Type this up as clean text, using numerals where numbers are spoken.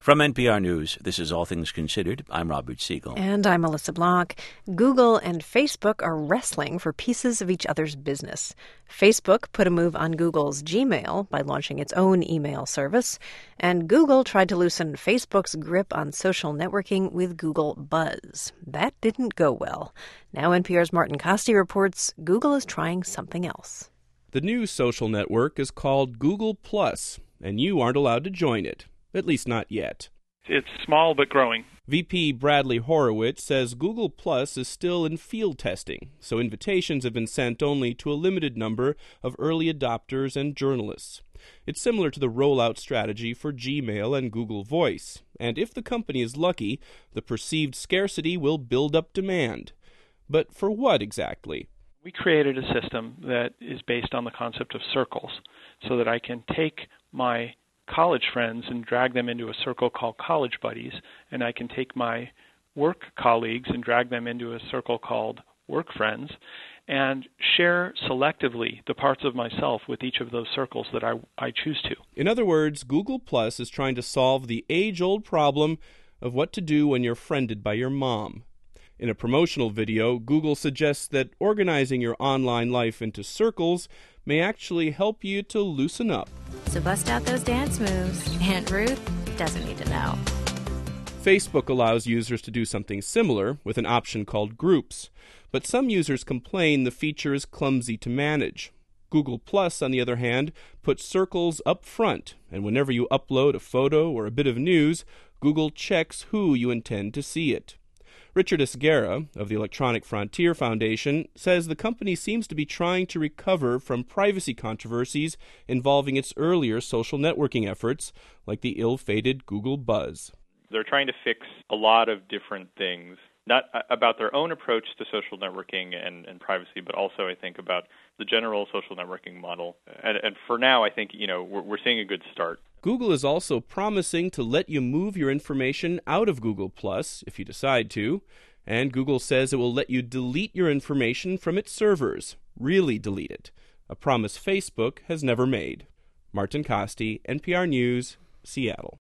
From NPR News, this is All Things Considered. I'm Robert Siegel. And I'm Melissa Block. Google and Facebook are wrestling for pieces of each other's business. Facebook put a move on Google's Gmail by launching its own email service. And Google tried to loosen Facebook's grip on social networking with Google Buzz. That didn't go well. Now NPR's Martin Kaste reports Google is trying something else. The new social network is called Google+, and you aren't allowed to join it. At least not yet. It's small but growing. VP Bradley Horowitz says Google Plus is still in field testing, so invitations have been sent only to a limited number of early adopters and journalists. It's similar to the rollout strategy for Gmail and Google Voice, and if the company is lucky, the perceived scarcity will build up demand. But for what exactly? We created a system that is based on the concept of circles, so that I can take my college friends and drag them into a circle called College Buddies, and I can take my work colleagues and drag them into a circle called Work Friends, and share selectively the parts of myself with each of those circles that I choose to. In other words, Google Plus is trying to solve the age-old problem of what to do when you're friended by your mom. In a promotional video, Google suggests that organizing your online life into circles may actually help you to loosen up. So bust out those dance moves. Aunt Ruth doesn't need to know. Facebook allows users to do something similar with an option called Groups, but some users complain the feature is clumsy to manage. Google Plus, on the other hand, puts circles up front, and whenever you upload a photo or a bit of news, Google checks who you intend to see it. Richard Esguerra of the Electronic Frontier Foundation says the company seems to be trying to recover from privacy controversies involving its earlier social networking efforts, like the ill-fated Google Buzz. They're trying to fix a lot of different things, not about their own approach to social networking and privacy, but also, I think, about the general social networking model. And for now, I think, we're seeing a good start. Google is also promising to let you move your information out of Google Plus if you decide to, and Google says it will let you delete your information from its servers, really delete it, a promise Facebook has never made. Martin Kaste, NPR News, Seattle.